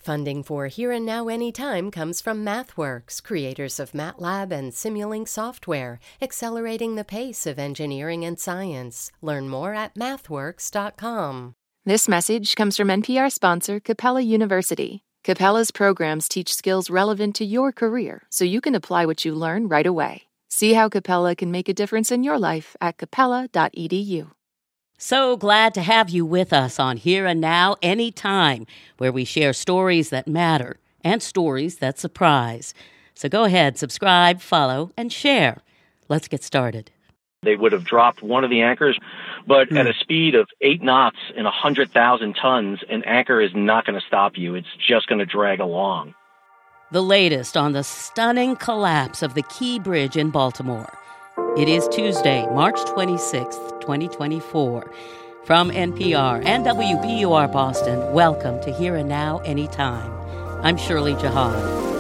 Funding for Here and Now Anytime comes from MathWorks, creators of MATLAB and Simulink software, accelerating the pace of engineering and science. Learn more at mathworks.com. This message comes from NPR sponsor Capella University. Capella's programs teach skills relevant to your career, so you can apply what you learn right away. See how Capella can make a difference in your life at capella.edu. So glad to have you with us on Here and Now Anytime, where we share stories that matter and stories that surprise. So go ahead, subscribe, follow, and share. Let's get started. They would have dropped one of the anchors, but at a speed of 8 knots and 100,000 tons, an anchor is not going to stop you. It's just going to drag along. The latest on the stunning collapse of the Key Bridge in Baltimore. It is Tuesday, March 26th, 2024. From NPR and WBUR Boston, welcome to Here and Now Anytime. I'm Shirley Jihad.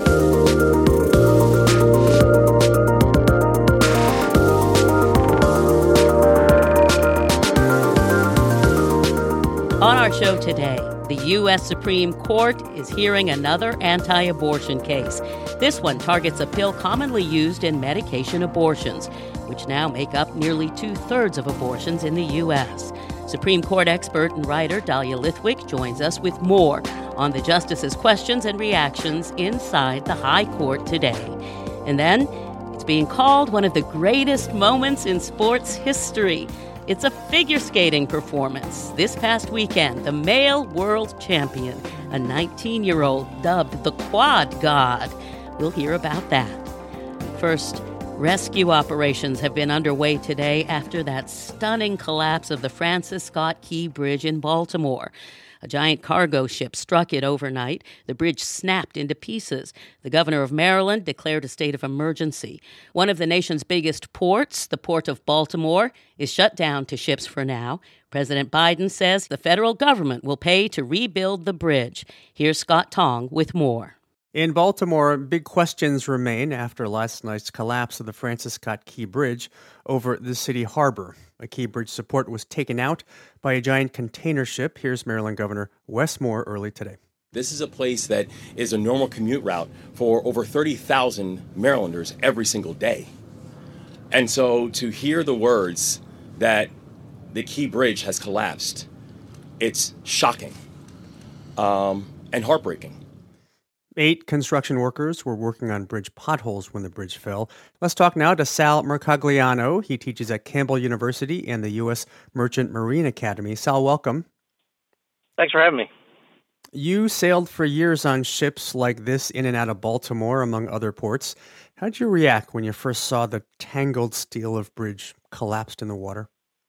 On our show today, the U.S. Supreme Court is hearing another anti-abortion case. This one targets a pill commonly used in medication abortions, which now make up nearly 2/3 of abortions in the U.S. Supreme Court expert and writer Dahlia Lithwick joins us with more on the justices' questions and reactions inside the High Court today. And then, it's being called one of the greatest moments in sports history. It's a figure skating performance. This past weekend, the male world champion, a 19-year-old dubbed the Quad God. We'll hear about that. First, rescue operations have been underway today after that stunning collapse of the Francis Scott Key Bridge in Baltimore. A giant cargo ship struck it overnight. The bridge snapped into pieces. The governor of Maryland declared a state of emergency. One of the nation's biggest ports, the Port of Baltimore, is shut down to ships for now. President Biden says the federal government will pay to rebuild the bridge. Here's Scott Tong with more. In Baltimore, big questions remain after last night's collapse of the Francis Scott Key Bridge over the city harbor. A Key Bridge support was taken out by a giant container ship. Here's Maryland Governor Wes Moore early today. This is a place that is a normal commute route for over 30,000 Marylanders every single day. And so to hear the words that the Key Bridge has collapsed, it's shocking and heartbreaking. 8 construction workers were working on bridge potholes when the bridge fell. Let's talk now to Sal Mercogliano. He teaches at Campbell University and the U.S. Merchant Marine Academy. Sal, welcome. Thanks for having me. You sailed for years on ships like this in and out of Baltimore, among other ports. How did you react when you first saw the tangled steel of bridge collapsed in the water?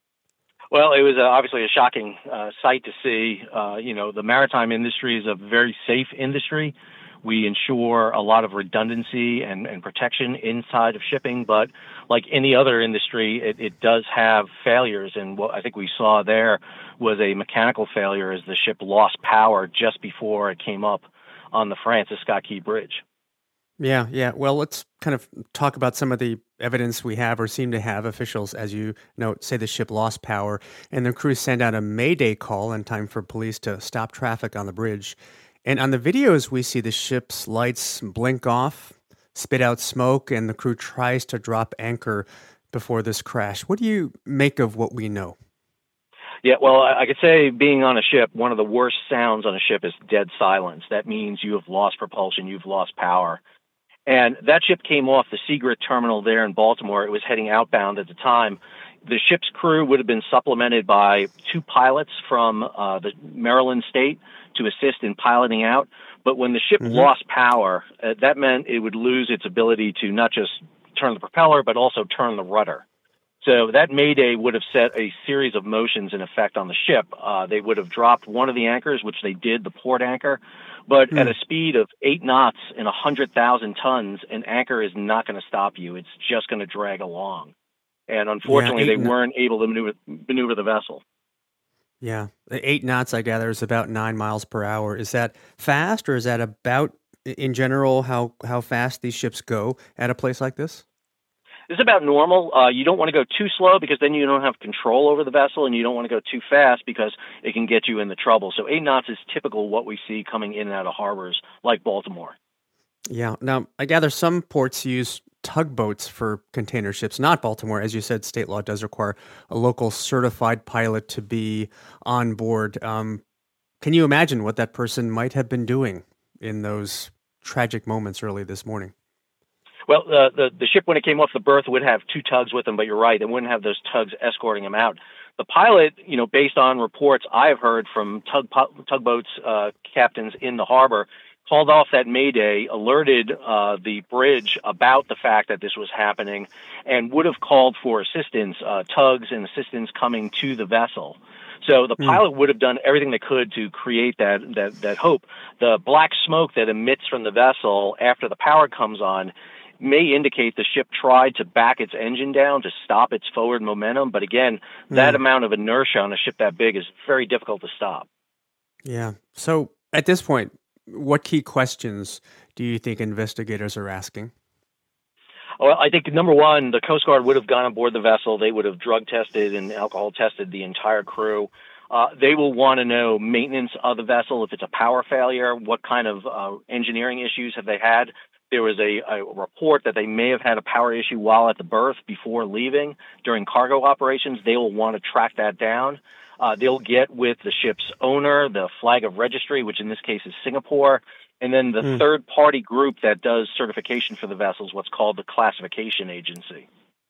Well, it was obviously a shocking sight to see. The maritime industry is a very safe industry. We ensure a lot of redundancy and protection inside of shipping, but like any other industry, it does have failures. And what I think we saw there was a mechanical failure as the ship lost power just before it came up on the Francis Scott Key Bridge. Yeah. Well, let's kind of talk about some of the evidence we have or seem to have. Officials, as you know, say the ship lost power, and the crew send out a mayday call in time for police to stop traffic on the bridge. And on the videos, we see the ship's lights blink off, spit out smoke, and the crew tries to drop anchor before this crash. What do you make of what we know? Yeah, well, I could say being on a ship, one of the worst sounds on a ship is dead silence. That means you have lost propulsion, you've lost power. And that ship came off the Seagirt terminal there in Baltimore. It was heading outbound at the time. The ship's crew would have been supplemented by 2 pilots from the Maryland state to assist in piloting out. But when the ship lost power, that meant it would lose its ability to not just turn the propeller, but also turn the rudder. So that mayday would have set a series of motions in effect on the ship. They would have dropped one of the anchors, which they did, the port anchor. But at a speed of 8 knots and 100,000 tons, an anchor is not going to stop you. It's just going to drag along. And unfortunately, they weren't able to maneuver the vessel. Yeah. 8 knots, I gather, is about 9 miles per hour. Is that fast, or is that about, in general, how fast these ships go at a place like this? This is about normal. You don't want to go too slow because then you don't have control over the vessel, and you don't want to go too fast because it can get you into trouble. So 8 knots is typical what we see coming in and out of harbors like Baltimore. Yeah. Now, I gather some ports use tugboats for container ships, not Baltimore. As you said, state law does require a local certified pilot to be on board. Can you imagine what that person might have been doing in those tragic moments early this morning? Well, the ship, when it came off the berth, would have 2 tugs with them, but you're right, they wouldn't have those tugs escorting them out. The pilot, based on reports I've heard from tugboats captains in the harbor, called off that Mayday, alerted the bridge about the fact that this was happening, and would have called for assistance, tugs and assistance coming to the vessel. So the pilot would have done everything they could to create that hope. The black smoke that emits from the vessel after the power comes on may indicate the ship tried to back its engine down to stop its forward momentum. But again, that amount of inertia on a ship that big is very difficult to stop. Yeah. So at this point, what key questions do you think investigators are asking? Well, I think, number one, the Coast Guard would have gone aboard the vessel. They would have drug tested and alcohol tested the entire crew. They will want to know maintenance of the vessel. If it's a power failure, what kind of engineering issues have they had? There was a report that they may have had a power issue while at the berth before leaving during cargo operations. They will want to track that down. They'll get with the ship's owner, the flag of registry, which in this case is Singapore, and then the third-party group that does certification for the vessels, what's called the classification agency.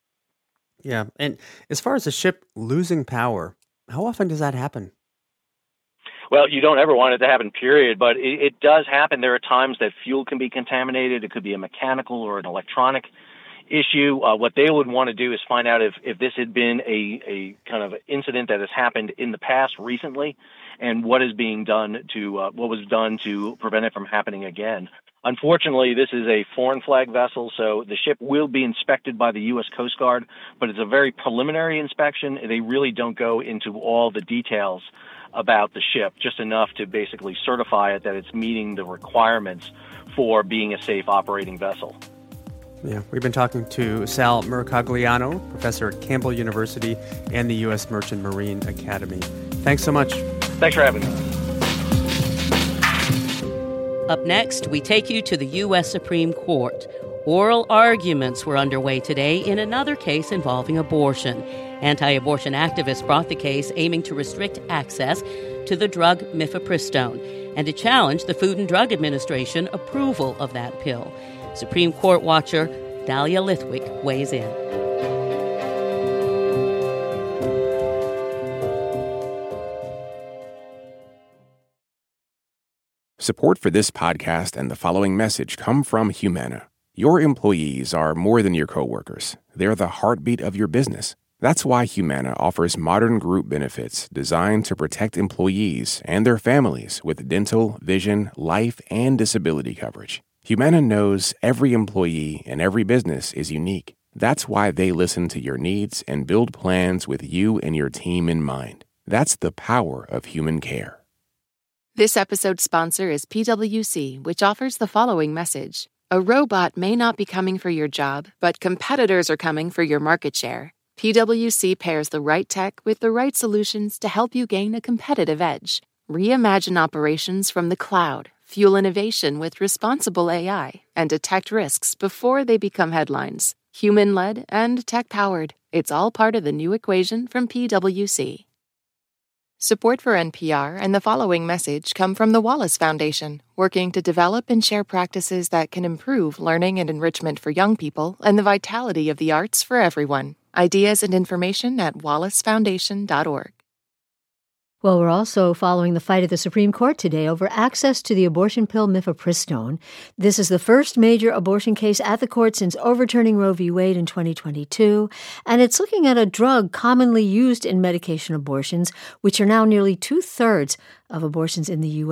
Yeah, and as far as the ship losing power, how often does that happen? Well, you don't ever want it to happen, period, but it does happen. There are times that fuel can be contaminated. It could be a mechanical or an electronic issue. What they would want to do is find out if this had been a kind of incident that has happened in the past recently, and what is being done to what was done to prevent it from happening again. Unfortunately, this is a foreign flag vessel, so the ship will be inspected by the U.S. Coast Guard, but it's a very preliminary inspection. They really don't go into all the details about the ship, just enough to basically certify it that it's meeting the requirements for being a safe operating vessel. Yeah, we've been talking to Sal Mercogliano, professor at Campbell University and the U.S. Merchant Marine Academy. Thanks so much. Thanks for having me. Up next, we take you to the U.S. Supreme Court. Oral arguments were underway today in another case involving abortion. Anti-abortion activists brought the case aiming to restrict access to the drug mifepristone and to challenge the Food and Drug Administration approval of that pill. Supreme Court watcher Dahlia Lithwick weighs in. Support for this podcast and the following message come from Humana. Your employees are more than your coworkers. They're the heartbeat of your business. That's why Humana offers modern group benefits designed to protect employees and their families with dental, vision, life, and disability coverage. Humana knows every employee and every business is unique. That's why they listen to your needs and build plans with you and your team in mind. That's the power of human care. This episode's sponsor is PwC, which offers the following message. A robot may not be coming for your job, but competitors are coming for your market share. PwC pairs the right tech with the right solutions to help you gain a competitive edge. Reimagine operations from the cloud, fuel innovation with responsible AI, and detect risks before they become headlines. Human-led and tech-powered. It's all part of the new equation from PwC. Support for NPR and the following message come from the Wallace Foundation, working to develop and share practices that can improve learning and enrichment for young people and the vitality of the arts for everyone. Ideas and information at wallacefoundation.org. Well, we're also following the fight at the Supreme Court today over access to the abortion pill mifepristone. This is the first major abortion case at the court since overturning Roe v. Wade in 2022, and it's looking at a drug commonly used in medication abortions, which are now nearly 2/3 of abortions in the U.S.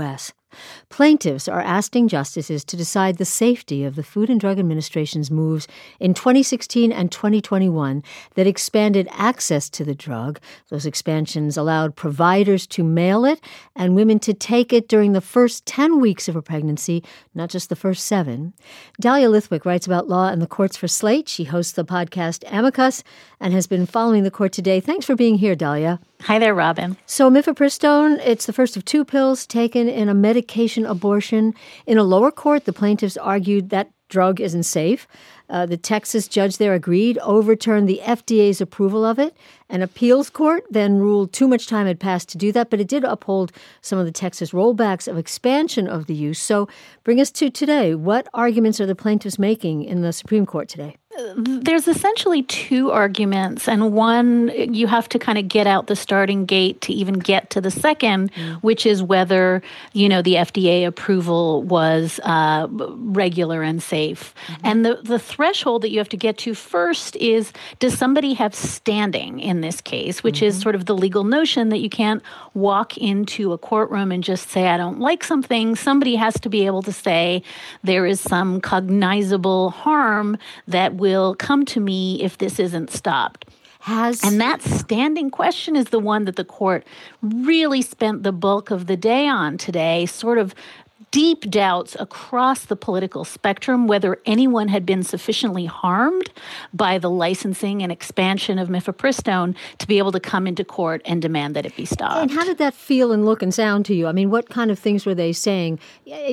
Plaintiffs are asking justices to decide the safety of the Food and Drug Administration's moves in 2016 and 2021 that expanded access to the drug. Those expansions allowed providers to mail it and women to take it during the first 10 weeks of a pregnancy, not just the first 7. Dahlia Lithwick writes about law and the courts for Slate. She hosts the podcast Amicus and has been following the court today. Thanks for being here, Dahlia. Hi there, Robin. So mifepristone, it's the first of 2 pills taken in a medication abortion. In a lower court, the plaintiffs argued that drug isn't safe. The Texas judge there agreed, overturned the FDA's approval of it. An appeals court then ruled too much time had passed to do that, but it did uphold some of the Texas rollbacks of expansion of the use. So bring us to today. What arguments are the plaintiffs making in the Supreme Court today? There's essentially 2 arguments, and one, you have to kind of get out the starting gate to even get to the second, which is whether, the FDA approval was regular and safe. And the threshold that you have to get to first is, does somebody have standing in this case, which is sort of the legal notion that you can't walk into a courtroom and just say, I don't like something. Somebody has to be able to say there is some cognizable harm that will come to me if this isn't stopped. And that standing question is the one that the court really spent the bulk of the day on today, sort of deep doubts across the political spectrum whether anyone had been sufficiently harmed by the licensing and expansion of mifepristone to be able to come into court and demand that it be stopped. And how did that feel and look and sound to you? I mean, what kind of things were they saying?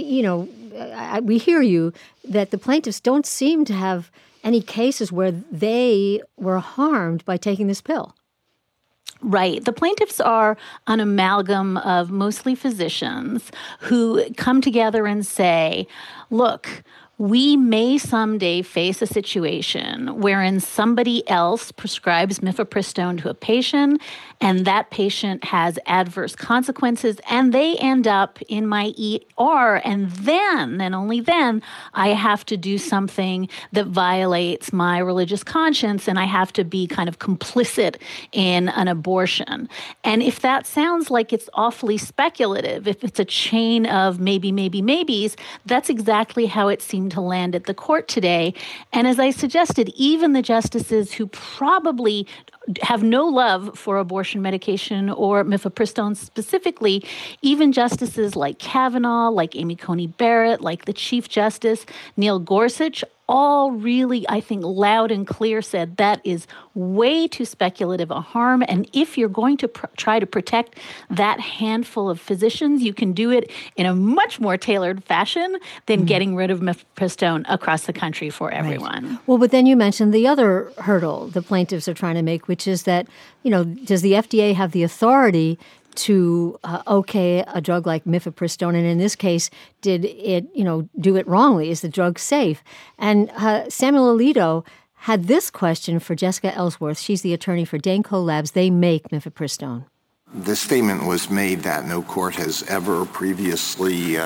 We hear you that the plaintiffs don't seem to have any cases where they were harmed by taking this pill. Right. The plaintiffs are an amalgam of mostly physicians who come together and say, look, we may someday face a situation wherein somebody else prescribes mifepristone to a patient and that patient has adverse consequences and they end up in my ER, and then, and only then, I have to do something that violates my religious conscience and I have to be kind of complicit in an abortion. And if that sounds like it's awfully speculative, if it's a chain of maybe, maybes, that's exactly how it seems to land at the court today. And as I suggested, even the justices who probably have no love for abortion medication or mifepristone specifically, even justices like Kavanaugh, like Amy Coney Barrett, like the Chief Justice, Neil Gorsuch, all really, I think, loud and clear said that is way too speculative a harm. And if you're going to try to protect that handful of physicians, you can do it in a much more tailored fashion than getting rid of mifepristone across the country for everyone. Right. Well, but then you mentioned the other hurdle the plaintiffs are trying to make, which is that, does the FDA have the authority to okay a drug like mifepristone, and in this case, did it, do it wrongly? Is the drug safe? And Samuel Alito had this question for Jessica Ellsworth. She's the attorney for Danco Labs. They make mifepristone. The statement was made that no court has ever previously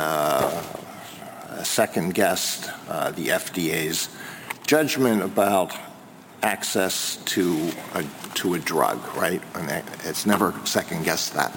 second-guessed the FDA's judgment about access to a drug, right? And it's never second-guessed that.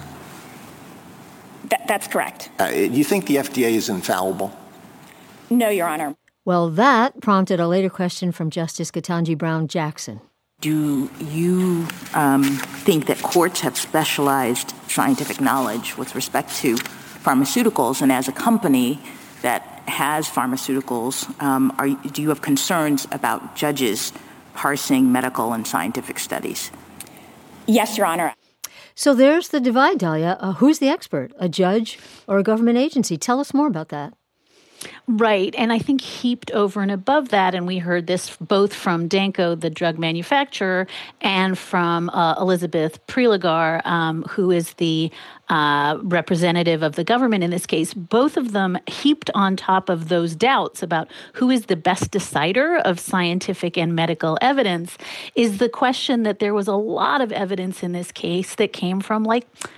That's correct. Do you think the FDA is infallible? No, Your Honor. Well, that prompted a later question from Justice Ketanji Brown Jackson. Do you think that courts have specialized scientific knowledge with respect to pharmaceuticals, and as a company that has pharmaceuticals, do you have concerns about judges parsing medical and scientific studies? Yes, Your Honor. So there's the divide, Dahlia. Who's the expert, a judge or a government agency? Tell us more about that. Right. And I think heaped over and above that, and we heard this both from Danco, the drug manufacturer, and from Elizabeth Prelogar, who is the representative of the government in this case, both of them heaped on top of those doubts about who is the best decider of scientific and medical evidence, is the question that there was a lot of evidence in this case that came from, like,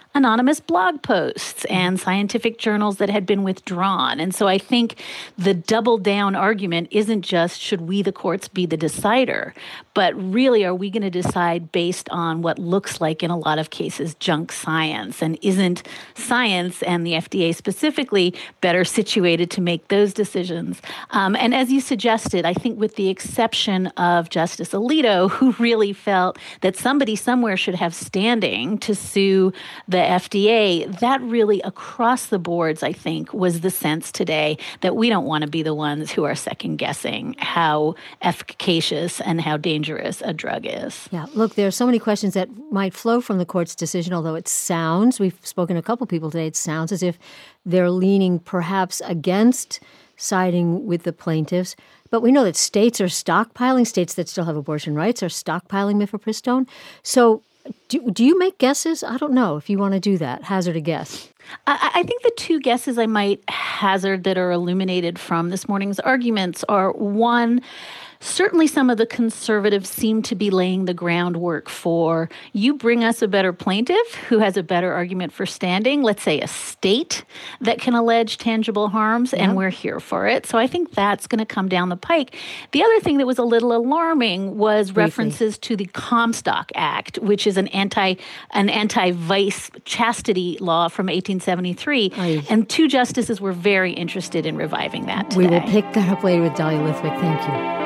anonymous blog posts and scientific journals that had been withdrawn. And so I think the double down argument isn't just should we, the courts, be the decider, but really are we going to decide based on what looks like in a lot of cases junk science? And isn't science and the FDA specifically better situated to make those decisions? And as you suggested, I think with the exception of Justice Alito, who really felt that somebody somewhere should have standing to sue the FDA, that really across the boards, I think, was the sense today that we don't want to be the ones who are second guessing how efficacious and how dangerous a drug is. Yeah, look, there are so many questions that might flow from the court's decision, although it sounds, we've spoken to a couple people today, it sounds as if they're leaning perhaps against siding with the plaintiffs. But we know that states are stockpiling, states that still have abortion rights are stockpiling mifepristone. So do you make guesses? I don't know if you want to do that. Hazard a guess. I think the two guesses I might hazard that are illuminated from this morning's arguments are, one, certainly some of the conservatives seem to be laying the groundwork for you bring us a better plaintiff who has a better argument for standing, let's say a state that can allege tangible harms, and we're here for it. So I think that's going to come down the pike. The other thing that was a little alarming was references to the Comstock Act, which is an anti-vice chastity law from 1873. And two justices were very interested in reviving that today. We will pick that up later with Dahlia Lithwick. Thank you.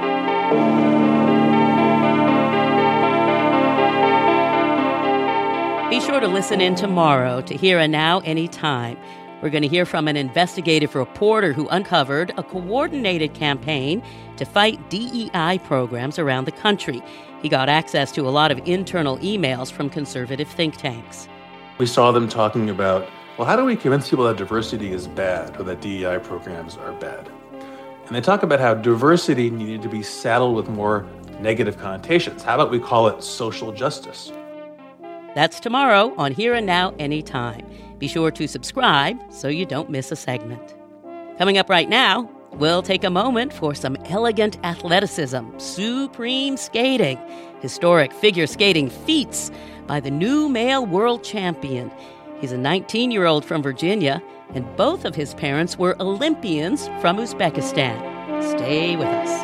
Be sure to listen in tomorrow to Here and Now Anytime. We're going to hear from an investigative reporter who uncovered a coordinated campaign to fight DEI programs around the country. He got access to a lot of internal emails from conservative think tanks. We saw them talking about, well, how do we convince people that diversity is bad or that DEI programs are bad? And they talk about how diversity needed to be saddled with more negative connotations. How about we call it social justice? That's tomorrow on Here and Now Anytime. Be sure to subscribe so you don't miss a segment. Coming up right now, we'll take a moment for some elegant athleticism, supreme skating, historic figure skating feats by the new male world champion. He's a 19-year-old from Virginia, and both of his parents were Olympians from Uzbekistan. Stay with us.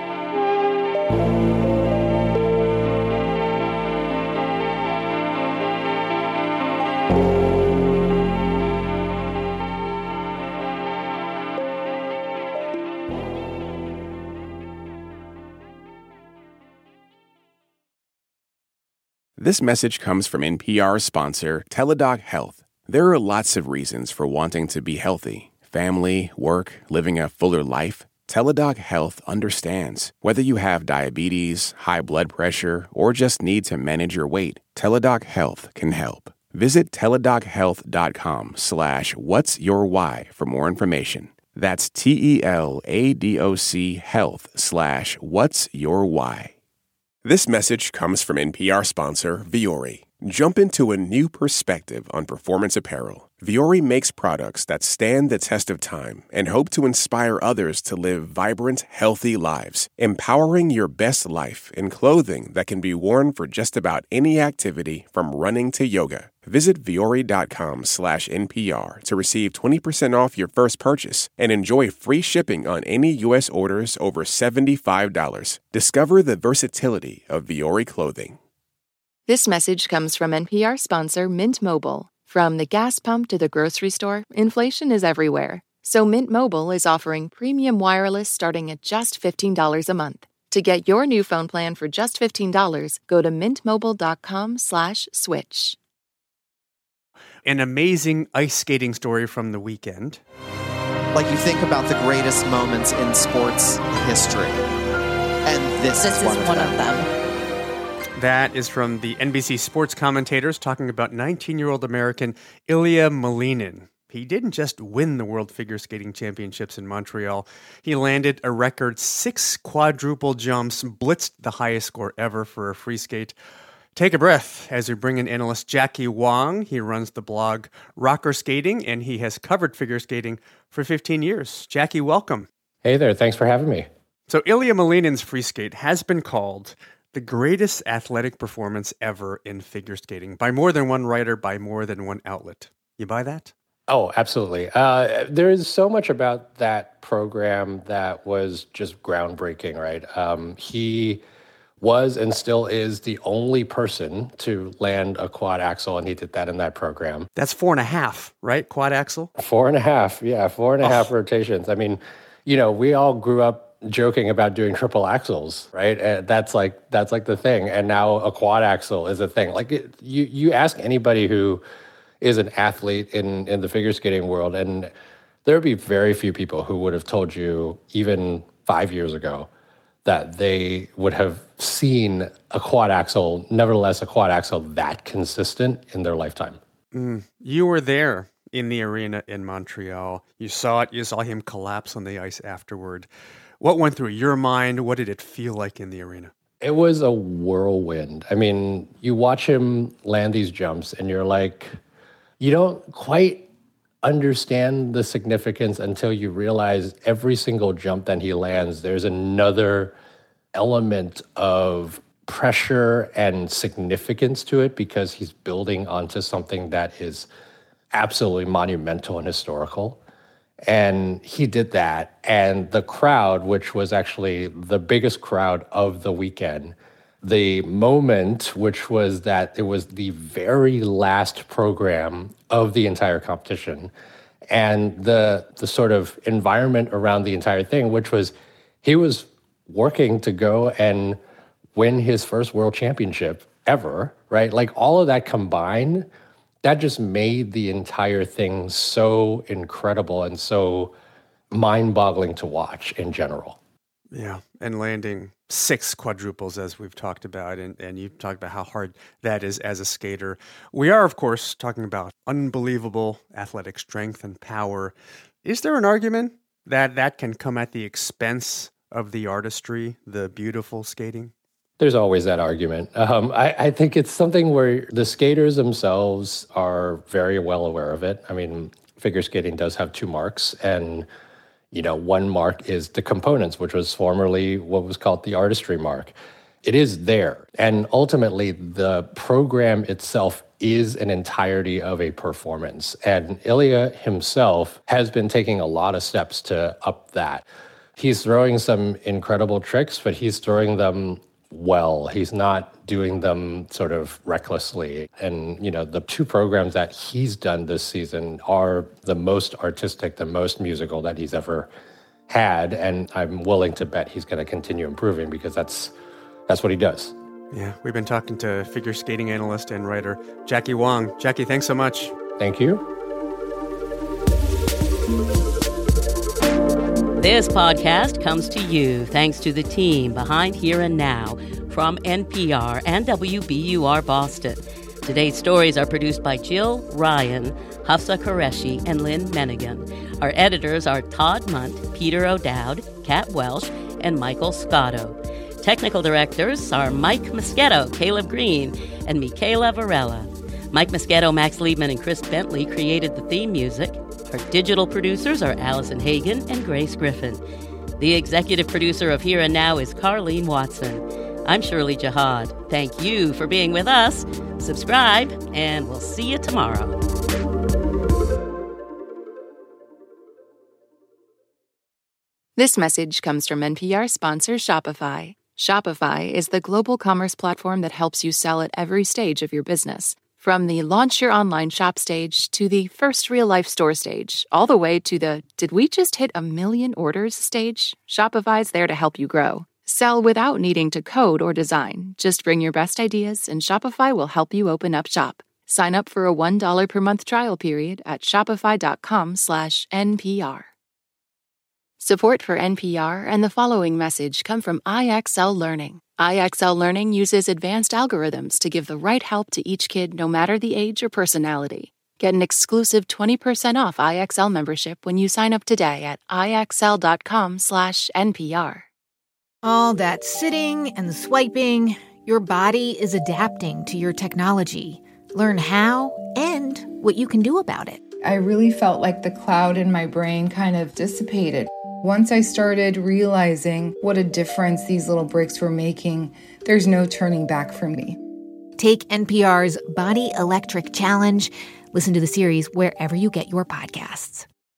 This message comes from NPR sponsor Teladoc Health. There are lots of reasons for wanting to be healthy. Family, work, living a fuller life. Teladoc Health understands. Whether you have diabetes, high blood pressure, or just need to manage your weight, Teladoc Health can help. Visit teladochealth.com/whatsyourwhy for more information. That's TELADOC health/whatsyourwhy. This message comes from NPR sponsor Vuori. Jump into a new perspective on performance apparel. Vuori makes products that stand the test of time and hope to inspire others to live vibrant, healthy lives, empowering your best life in clothing that can be worn for just about any activity from running to yoga. Visit Vuori.com/NPR to receive 20% off your first purchase and enjoy free shipping on any U.S. orders over $75. Discover the versatility of Vuori clothing. This message comes from NPR sponsor Mint Mobile. From the gas pump to the grocery store, inflation is everywhere. So Mint Mobile is offering premium wireless starting at just $15 a month. To get your new phone plan for just $15, go to mintmobile.com/switch. An amazing ice skating story from the weekend. Like you think about the greatest moments in sports history, and this is one of them. That is from the NBC sports commentators talking about 19-year-old American Ilya Malinin. He didn't just win the World Figure Skating Championships in Montreal. He landed a record 6 quadruple jumps, blitzed the highest score ever for a free skate. Take a breath as we bring in analyst Jackie Wong. He runs the blog Rocker Skating, and he has covered figure skating for 15 years. Jackie, welcome. Hey there. Thanks for having me. So Ilya Malinin's free skate has been called the greatest athletic performance ever in figure skating by more than one writer, by more than one outlet. You buy that? Oh, absolutely. There is so much about that program that was just groundbreaking, right? He was and still is the only person to land a quad axel, and he did that in that program. That's 4.5, right? Quad axel? 4.5, yeah, 4.5 rotations. I mean, we all grew up joking about doing triple axels, right? And that's like the thing. And now a quad axel is a thing. Like you ask anybody who is an athlete in the figure skating world, and there would be very few people who would have told you even 5 years ago that they would have seen a quad axel, nevertheless a quad axel that consistent in their lifetime. You were there in the arena in Montreal. You saw it. You saw him collapse on the ice afterward. What went through your mind? What did it feel like in the arena? It was a whirlwind. I mean, you watch him land these jumps and you're like, you don't quite understand the significance until you realize every single jump that he lands, there's another element of pressure and significance to it because he's building onto something that is absolutely monumental and historical. And he did that. And the crowd, which was actually the biggest crowd of the weekend, the moment, which was that it was the very last program of the entire competition, and the sort of environment around the entire thing, which was he was working to go and win his first world championship ever, right? Like all of that combined, that just made the entire thing so incredible and so mind-boggling to watch in general. Yeah, and landing 6 quadruples, as we've talked about, and you've talked about how hard that is as a skater. We are, of course, talking about unbelievable athletic strength and power. Is there an argument that that can come at the expense of the artistry, the beautiful skating? There's always that argument. I think it's something where the skaters themselves are very well aware of it. I mean, figure skating does have 2 marks, and one mark is the components, which was formerly what was called the artistry mark. It is there. And ultimately, the program itself is an entirety of a performance. And Ilya himself has been taking a lot of steps to up that. He's throwing some incredible tricks, but he's throwing them well. He's not doing them sort of recklessly. And, the 2 programs that he's done this season are the most artistic, the most musical that he's ever had. And I'm willing to bet he's going to continue improving because that's what he does. Yeah, we've been talking to figure skating analyst and writer Jackie Wong. Jackie, thanks so much. Thank you. This podcast comes to you thanks to the team behind Here and Now from NPR and WBUR Boston. Today's stories are produced by Jill Ryan, Hafsa Qureshi, and Lynn Mennigan. Our editors are Todd Munt, Peter O'Dowd, Kat Welsh, and Michael Scotto. Technical directors are Mike Moschetto, Caleb Green, and Michaela Varela. Mike Moschetto, Max Liebman, and Chris Bentley created the theme music. Our digital producers are Allison Hagen and Grace Griffin. The executive producer of Here and Now is Carleen Watson. I'm Shirley Jihad. Thank you for being with us. Subscribe, and we'll see you tomorrow. This message comes from NPR sponsor Shopify. Shopify is the global commerce platform that helps you sell at every stage of your business. From the launch your online shop stage to the first real-life store stage, all the way to the did we just hit 1 million orders stage, Shopify's there to help you grow. Sell without needing to code or design. Just bring your best ideas and Shopify will help you open up shop. Sign up for a $1 per month trial period at shopify.com/NPR. Support for NPR and the following message come from IXL Learning. IXL Learning uses advanced algorithms to give the right help to each kid no matter the age or personality. Get an exclusive 20% off IXL membership when you sign up today at IXL.com/NPR. All that sitting and swiping, your body is adapting to your technology. Learn how and what you can do about it. I really felt like the cloud in my brain kind of dissipated. Once I started realizing what a difference these little breaks were making, there's no turning back for me. Take NPR's Body Electric Challenge. Listen to the series wherever you get your podcasts.